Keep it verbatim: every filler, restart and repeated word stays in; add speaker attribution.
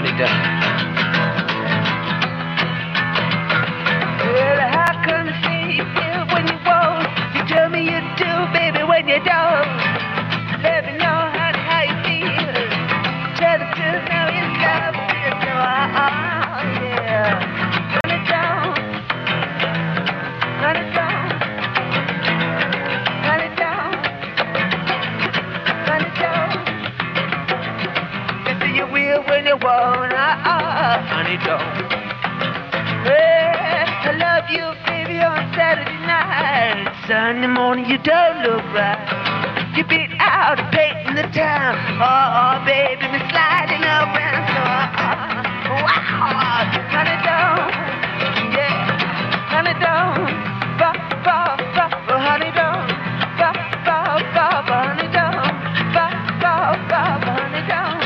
Speaker 1: honey, don't. Well, how come you say you feel when you won't? You tell me you do, baby, when you don't. Let me know, honey, how you feel. Tell the truth, now you love me, so oh, yeah. Honey, don't. Honey, don't. Honey, don't. Honey, don't. You say you will when you won't, oh, honey, don't. Well, I love you, baby, on Saturday night. Sunday morning, you don't look right. You beat out a paint in the town. Oh, oh, baby, me